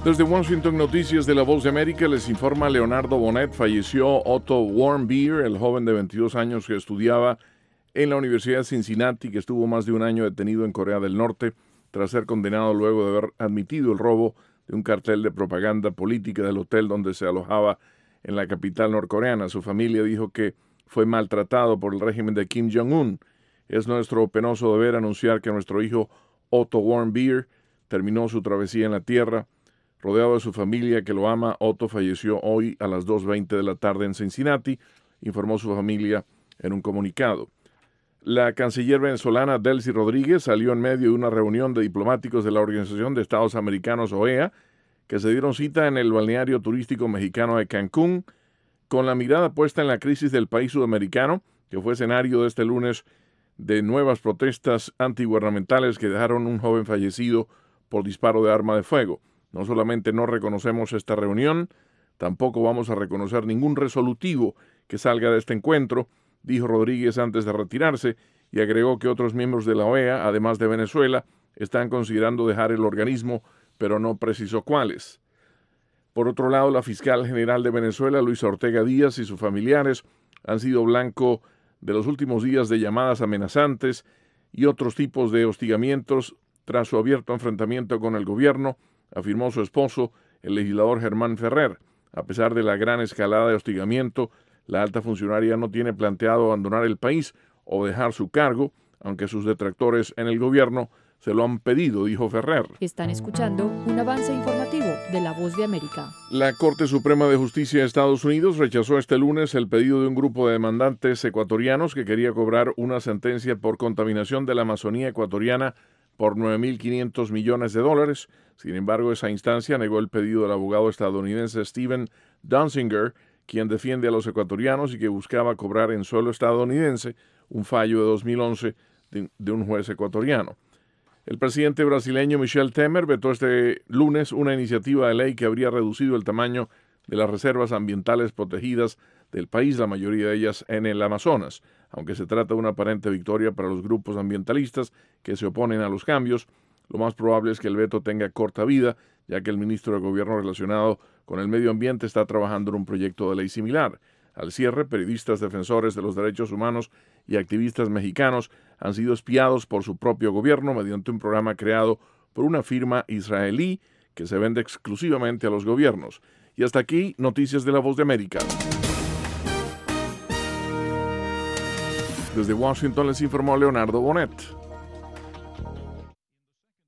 Desde Washington, Noticias de La Voz de América, les informa Leonardo Bonet. Falleció Otto Warmbier, el joven de 22 años que estudiaba en la Universidad de Cincinnati, que estuvo más de un año detenido en Corea del Norte tras ser condenado luego de haber admitido el robo de un cartel de propaganda política del hotel donde se alojaba en la capital norcoreana. Su familia dijo que fue maltratado por el régimen de Kim Jong-un. Es nuestro penoso deber anunciar que nuestro hijo Otto Warmbier terminó su travesía en la tierra. Rodeado de su familia que lo ama, Otto falleció hoy a las 2:20 de la tarde en Cincinnati, informó su familia en un comunicado. La canciller venezolana Delcy Rodríguez salió en medio de una reunión de diplomáticos de la Organización de Estados Americanos, OEA, que se dieron cita en el balneario turístico mexicano de Cancún, con la mirada puesta en la crisis del país sudamericano, que fue escenario de este lunes de nuevas protestas antigubernamentales que dejaron un joven fallecido por disparo de arma de fuego. No solamente no reconocemos esta reunión, tampoco vamos a reconocer ningún resolutivo que salga de este encuentro, dijo Rodríguez antes de retirarse, y agregó que otros miembros de la OEA, además de Venezuela, están considerando dejar el organismo, pero no precisó cuáles. Por otro lado, la fiscal general de Venezuela, Luisa Ortega Díaz, y sus familiares han sido blanco de los últimos días de llamadas amenazantes y otros tipos de hostigamientos tras su abierto enfrentamiento con el gobierno, afirmó su esposo, el legislador Germán Ferrer. A pesar de la gran escalada de hostigamiento, la alta funcionaria no tiene planteado abandonar el país o dejar su cargo, aunque sus detractores en el gobierno se lo han pedido, dijo Ferrer. Están escuchando un avance informativo de La Voz de América. La Corte Suprema de Justicia de Estados Unidos rechazó este lunes el pedido de un grupo de demandantes ecuatorianos que quería cobrar una sentencia por contaminación de la Amazonía ecuatoriana por $9.500 millones. Sin embargo, esa instancia negó el pedido del abogado estadounidense Steven Donziger, quien defiende a los ecuatorianos y que buscaba cobrar en suelo estadounidense un fallo de 2011 de un juez ecuatoriano. El presidente brasileño Michel Temer vetó este lunes una iniciativa de ley que habría reducido el tamaño de las reservas ambientales protegidas del país, la mayoría de ellas en el Amazonas. Aunque se trata de una aparente victoria para los grupos ambientalistas que se oponen a los cambios, lo más probable es que el veto tenga corta vida, ya que el ministro de Gobierno relacionado con el medio ambiente está trabajando en un proyecto de ley similar. Al cierre, periodistas defensores de los derechos humanos y activistas mexicanos han sido espiados por su propio gobierno mediante un programa creado por una firma israelí que se vende exclusivamente a los gobiernos. Y hasta aquí, Noticias de La Voz de América. Desde Washington les informó Leonardo Bonet.